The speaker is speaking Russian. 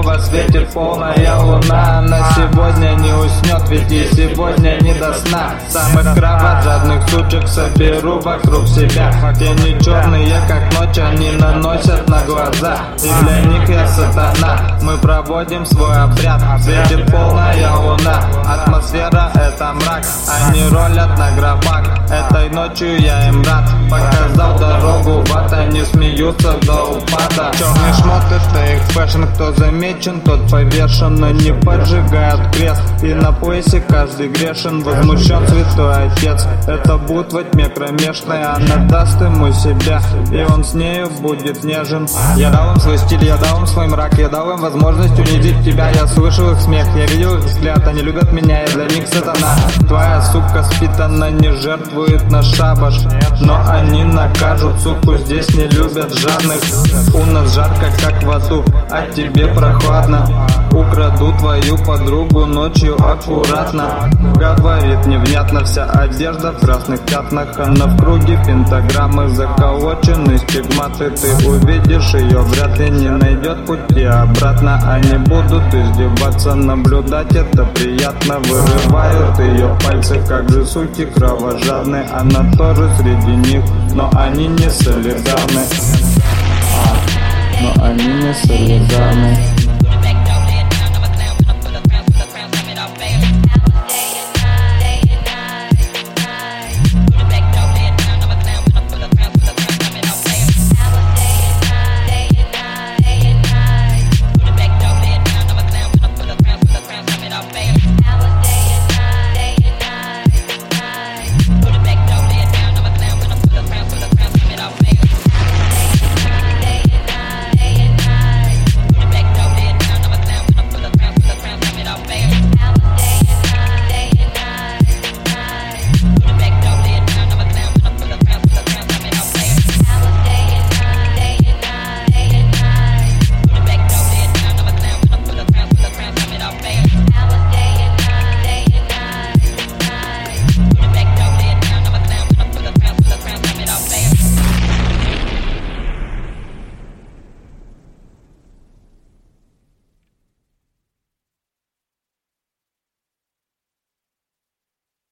снова светит полная луна. Она сегодня не уснет, ведь и сегодня не до сна. Самых кровожадных сучек соберу вокруг себя. Тени черные, как ночь, они наносят на глаза. И для них я сатана. Мы проводим свой обряд. Светит полная луна. Атмосфера — это мрак. Они ролят на гробах. Этой ночью я им рад. Показал дорогу в ад, они смеются до упада. Черный шмот — это их фэшн. Кто замечен, тот повешен. Но не поджигают крест. И на поясе каждый грешен. Возмущен святой отец. Это будь во тьме кромешной. Она даст ему себя, и он с нею будет нежен. Я дал им свой стиль, я дал им свой мрак. Я дал им возможность унизить тебя. Я слышал их смех, я видел их взгляд. Они любят меня, я для них сатана. Твоя сука спит, она не жертвует на шабаш. Но они накажут суку, здесь не любят жадных. У нас жарко, как в аду, а тебе прохладно. Украду твою подругу ночью аккуратно. Говорит невнятно, вся одежда в красных пятнах. Она в круге пентаграммы, заколочены стигматы. Ты увидишь ее, вряд ли не найдет пути обратно. Они будут издеваться, наблюдать это приятно. Вырывают ее пальцы, как же суки кровожадные. Она тоже среди них, но они не солидарны. Но они не солидарны.